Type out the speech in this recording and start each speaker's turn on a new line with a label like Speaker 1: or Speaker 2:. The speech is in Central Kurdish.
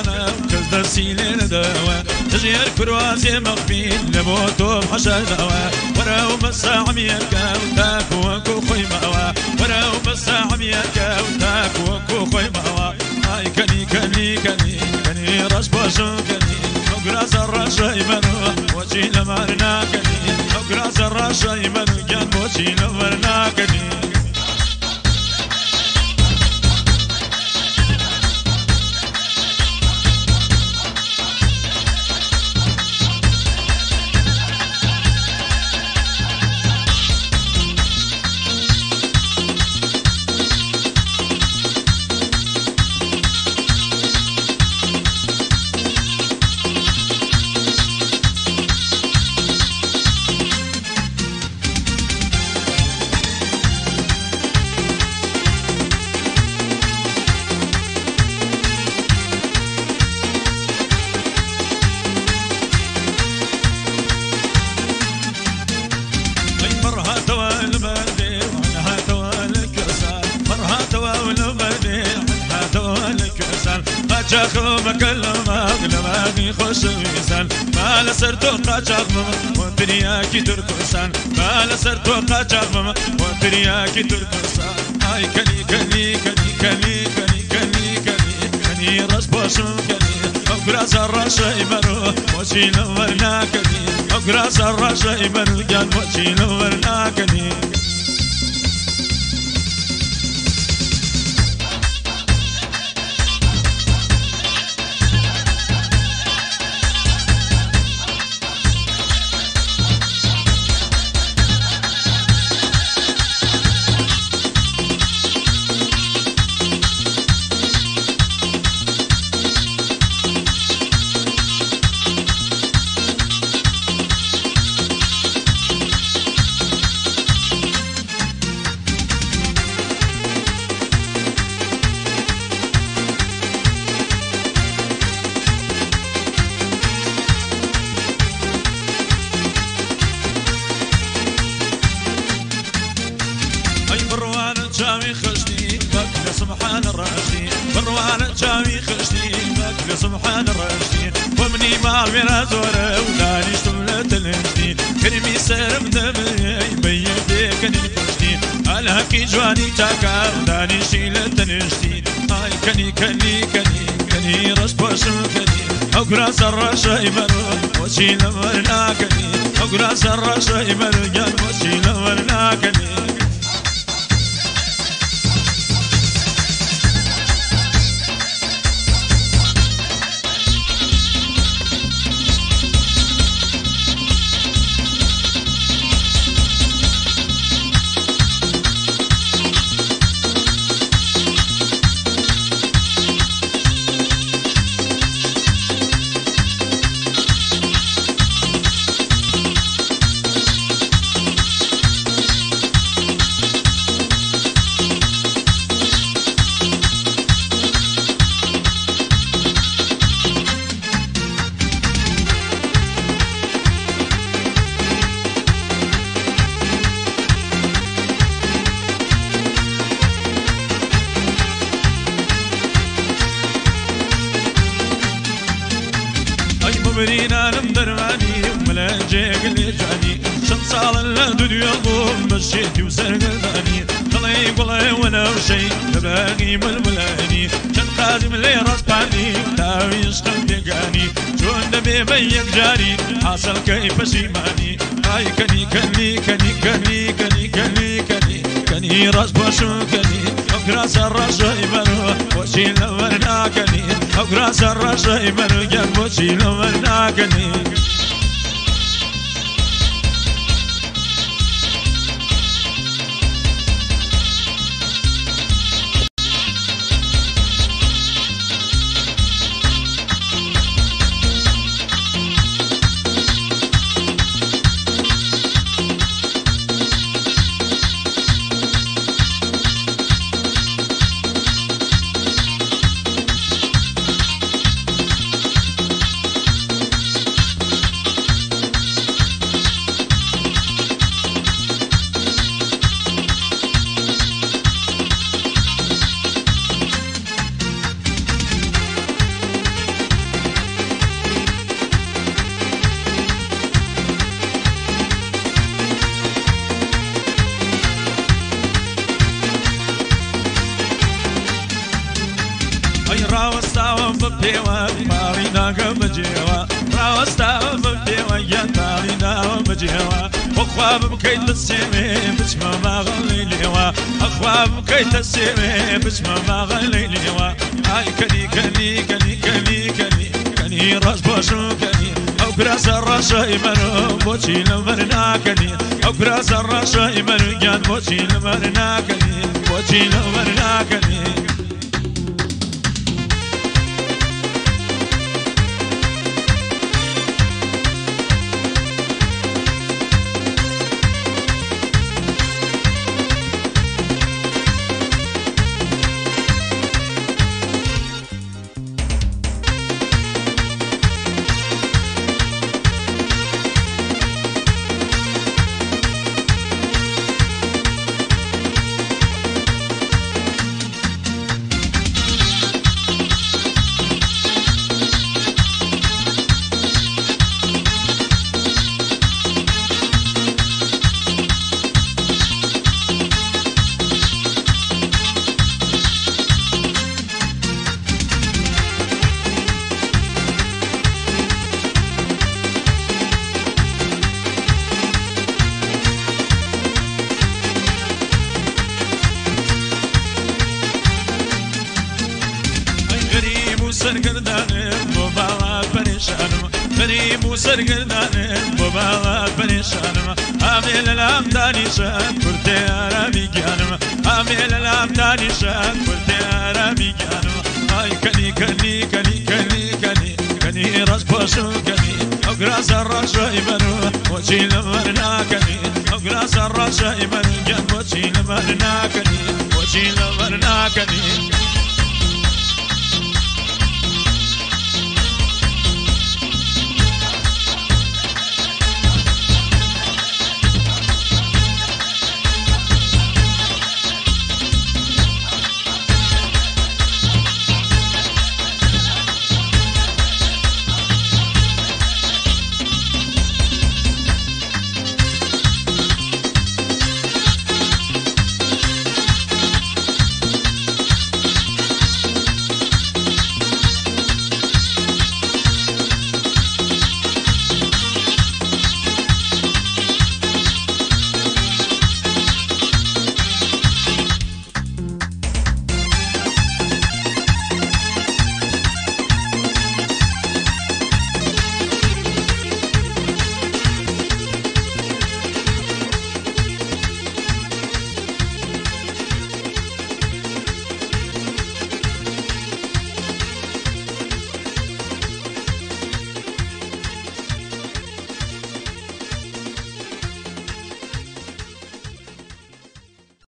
Speaker 1: قربانا كز دسيلين دوا تجير كروازي مغفين لموتو بحشا دوا وراو بس عميك وتاك وكو خوي ماوا وراو بس عميك وتاك وكو خوي ماوا هاي كني كني كني كني راس باشو كني وقراز الرشا يمنو وجي لمرنا كني وقراز الرشا يمنو جان وجي لمرنا كني قاچاخ مكلمك لماغي خوش ويسان ما لسرتو قاچاخ وترياكي تركسان ما لسرتو قاچاخ وترياكي تركسان هاي كني كني كني كني كني كني كني كني راس باشم كني وقراز الرشا يمرو وشي لورنا كني وقراز الرشا يمرو جان وشي لورنا كني جاوي خشتي بك سبحان الراشدين بروان جاوي خشتي بك سبحان الراشدين ومني ما بين زوره وداني شملت الهندين كرمي سرم دمي بيديك الفشتين الهكي جواني تاكا وداني شيلت الهندين هاي كني كني كني كني رش باشم كني أقراص الرشا يمرو وشي لمرنا كني أقراص الرشا يمرو جان وشي لمرنا كني برينا نمدرماني وملاجيك اللي جاني شمصال الدنيا قوم مشيتي وسرقداني خلي قلي وانا وشي باقي ململاني كان قادم لي راسباني تاوي يشقل دقاني شون نبي بيك جاري حاصل كيف شيماني هاي كني كني كني كني كني كني كني كني راس باشو كني وقراص الرشا يمرو وشي لورنا كني وقراص الرشا يمرو جنب وشي لورنا كني مارينا قمجيوا راوستا بمديوا يا مارينا ومجيوا وخواب بكيت السيمي بسم ما غليليوا اخواب بكيت السيمي بسم ما غليليوا هاي كني كني كني كني كني كني راس باشو كني او كراس الرشا يمنو بوشي لمرنا كني او كراس الرشا يمنو جان بوشي لمرنا كني بوشي لمرنا كني سرگردانم بابا پریشانم غریب و سرگردانم بابا پریشانم آمیل لام دانیشان کرده عربی گیانم آمیل لام دانیشان کرده عربی گیانم آی کنی کنی کنی کنی کنی کنی راس پاشو کنی او گراس راس ایمانو وچی لمرنا کنی او گراس راس ایمانو جان وچی لمرنا کنی وچی لمرنا کنی